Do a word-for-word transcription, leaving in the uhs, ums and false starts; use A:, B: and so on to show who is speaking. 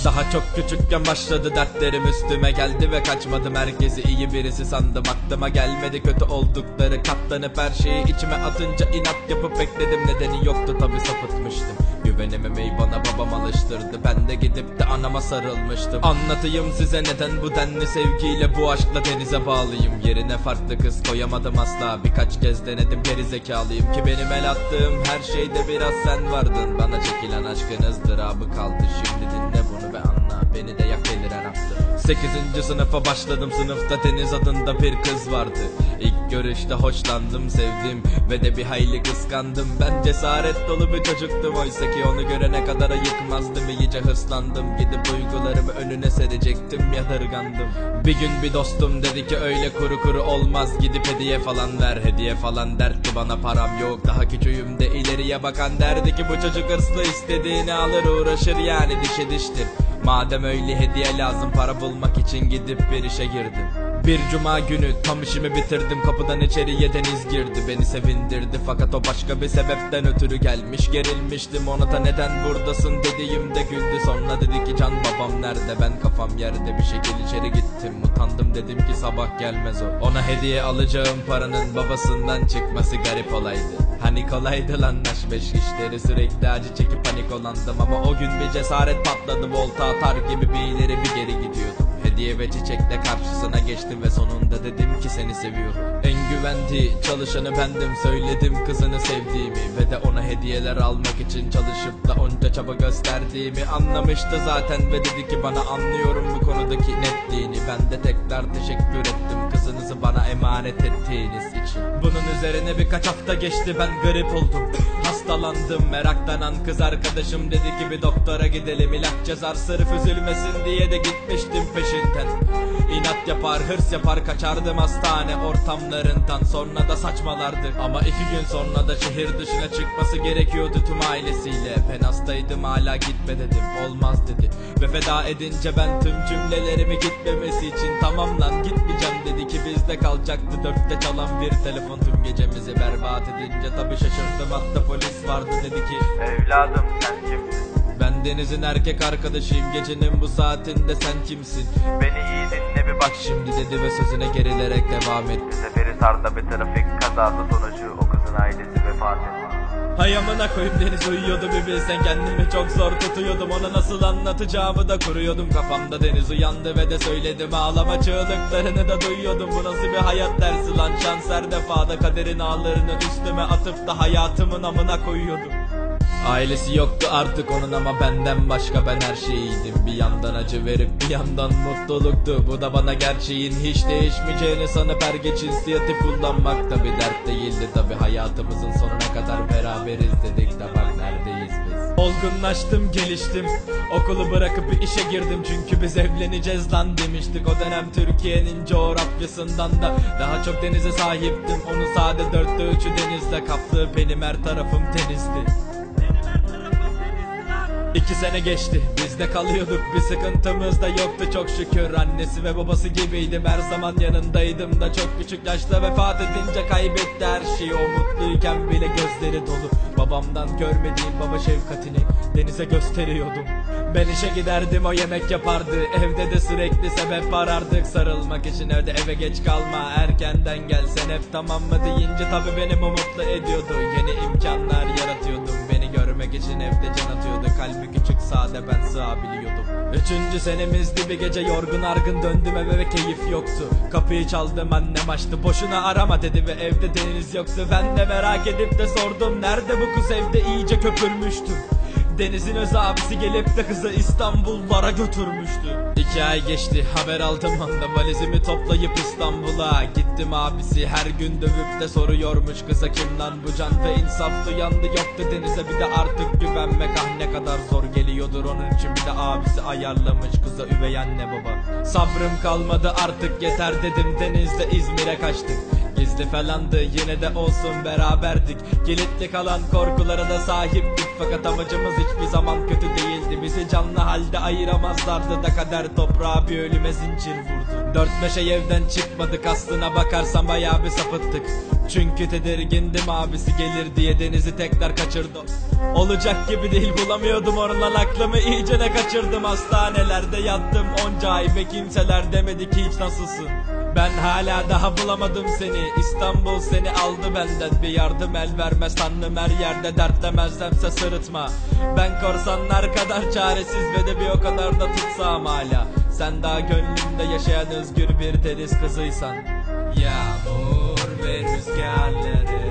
A: Daha çok küçükken başladı dertlerim, üstüme geldi ve kaçmadım. Herkesi iyi birisi sandım, aklıma gelmedi kötü oldukları. Katlanıp her şeyi içime atınca inat yapıp bekledim. Nedeni yoktu tabi, sapıtmıştım. Güvenememeyi bana babam alıştırdı. Ben de gidip de anama sarılmıştım. Anlatayım size neden bu denli sevgiyle, bu aşkla denize bağlıyım. Yerine farklı kız koyamadım asla. Birkaç kez denedim, geri zekalıyım ki benim el attığım her şeyde biraz sen vardın. Bana çekilen aşkın ızdırabı kaldı. Şimdi dinle bunu ve anla, beni de yak deliren attı. Sekizinci sınıfa başladım, sınıfta Deniz adında bir kız vardı. İlk görüşte hoşlandım, sevdim ve de bir hayli kıskandım. Ben cesaret dolu bir çocuktum, oysa ki onu görene kadar ayıkmazdım. İyice hırslandım, gidip duygularımı önüne serecektim, yadırgandım. Bir gün bir dostum dedi ki öyle kuru kuru olmaz, gidip hediye falan ver. Hediye falan dertti bana, param yok, daha küçüğüm de ileriye bakan. Derdi ki bu çocuk hırslı, istediğini alır uğraşır, yani dişe diştir. Madem öyle hediye lazım, para bulmak için gidip bir işe girdim. Bir cuma günü tam işimi bitirdim, kapıdan içeriye Deniz girdi. Beni sevindirdi fakat o başka bir sebepten ötürü gelmiş. Gerilmiştim, ona da neden buradasın dediğimde güldü. Sonra dedi ki can babam nerede, ben kafam yerde bir şekilde içeri gittim. Utandım, dedim ki sabah gelmez o. Ona hediye alacağım paranın babasından çıkması garip olaydı. Hani kolaydı lan aşk beş işleri, sürekli acı çekip panik olandım. Ama o gün bir cesaret patladı, volta atar gibi bir ileri bir geri gidiyordum. Hediye ve çiçekle karşısına geçtim ve sonunda dedim ki seni seviyorum. En güvendiği çalışanı bendim, söyledim kızını sevdiğimi ve de ona hediyeler almak için çalışıp da onca çaba gösterdiğimi anlamıştı zaten ve dedi ki bana anlıyorum bu konudaki netliğini. Ben de tekrar teşekkür ettim kızınızı bana emanet ettiğiniz için. Bunun üzerine birkaç hafta geçti, ben garip oldum, hastalandım. Meraklanan kız arkadaşım dedi ki bir doktora gidelim, ilaç yazar sırf üzülmesin diye de gitmiştim peşinden. İnat yapar, hırs yapar, kaçardım hastane ortamlarından, sonra da saçmalardı. Ama iki gün sonra da şehir dışına çıkması gerekiyordu tüm ailesiyle. Ben hastaydım, hala gitme dedim, olmaz dedi. Ve feda edince ben tüm cümlelerimi gitmemesi için tamam lan gitmeyeceğim dedi ki bizde kalacaktı. Dörtte çalan bir telefon tüm gecemizi berbat edince tabi şaşırdım, hatta polis vardı. Dedi ki
B: evladım sen kimsin?
A: Ben Deniz'in erkek arkadaşıyım, gecenin bu saatinde sen kimsin?
B: Beni iyi dinle bir bak
A: Şimdi dedi ve sözüne gerilerek devam etti.
B: Seferihisar'da bir trafik kazası sonucu o kızın ailesi vefat etti.
A: Hay amına koyup Deniz uyuyordu, bir bilsen kendimi çok zor tutuyordum. Ona nasıl anlatacağımı da kuruyordum kafamda. Deniz uyandı ve de söyledim, ağlama çığlıklarını da duyuyordum. Bu nasıl bir hayat dersi lan, şans her defada kaderin ağlarını üstüme atıp da hayatımın amına koyuyordum. Ailesi yoktu artık onun ama benden başka ben her şeyiydim. Bir yandan acı verip bir yandan mutluluktu. Bu da bana gerçeğin hiç değişmeyeceğini sanıp her geç inisiyatifi kullanmak da bir dert değildi. Tabi hayatımızın sonuna kadar beraberiz dedik de bak neredeyiz biz. Olgunlaştım, geliştim, okulu bırakıp işe girdim. Çünkü biz evleneceğiz lan demiştik. O dönem Türkiye'nin coğrafyasından da daha çok denize sahiptim. Onun sade dörtte üçü denizle kaplı, benim her tarafım denizdi. İki sene geçti, biz de kalıyorduk, bir sıkıntımız da yoktu çok şükür. Annesi ve babası gibiydim, her zaman yanındaydım da çok küçük yaşta vefat edince kaybetti her şeyi. O mutluyken bile gözleri dolu, babamdan görmediğim baba şefkatini Deniz'e gösteriyordum. Ben işe giderdim, o yemek yapardı, evde de sürekli sebep arardık. Sarılmak için evde eve geç kalma, erkenden gel sen hep tamam mı deyince tabi beni mutlu ediyordu. Yeni imkanlar yaratıyordum, beni görmek için evde can atıyordu. Kalbi küçük sade, ben sığabiliyordum. Üçüncü senemizdi, bir gece yorgun argın döndüm eve ve keyif yoktu. Kapıyı çaldım, annem açtı, boşuna arama dedi ve evde Deniz yoktu. Ben de merak edip de sordum, nerede bu kız, evde iyice köpürmüştüm. Deniz'in öz abisi gelip de kızı İstanbullara götürmüştü. İki ay geçti, haber aldım ondan, valizimi toplayıp İstanbul'a gittim. Abisi her gün dövüp de soruyormuş kıza kim lan bu can, ve insaf duyandı yoktu Deniz'e. Bir de artık güvenmek ah ne kadar zor geliyordur onun için. Bir de abisi ayarlamış kıza üvey anne baba. Sabrım kalmadı artık, yeter dedim, Deniz'le İzmir'e kaçtık. Gizli falandı yine de olsun beraberdik. Kilitli kalan korkulara da sahiptik. Fakat amacımız hiçbir zaman kötü değildi. Bizi canlı halde ayıramazlardı da kader toprağa bir ölüme zincir vurdu. Dört beş ay evden çıkmadık, aslına bakarsan bayağı bir sapıttık. Çünkü tedirgindim abisi gelir diye denizi tekrar kaçırdı. Olacak gibi değil, bulamıyordum oradan aklımı, iyice de kaçırdım. Hastanelerde yattım onca ay ve kimseler demedi ki hiç nasılsın. Ben hala daha bulamadım seni. İstanbul seni aldı benden. Bir yardım el vermez tanrım, her yerde dertlemezlemse sırıtma. Ben korsanlar kadar çaresiz ve de bir o kadar da tutsam hala. Sen daha gönlümde yaşayan özgür bir deniz kızıysan. Yağmur ve rüzgarları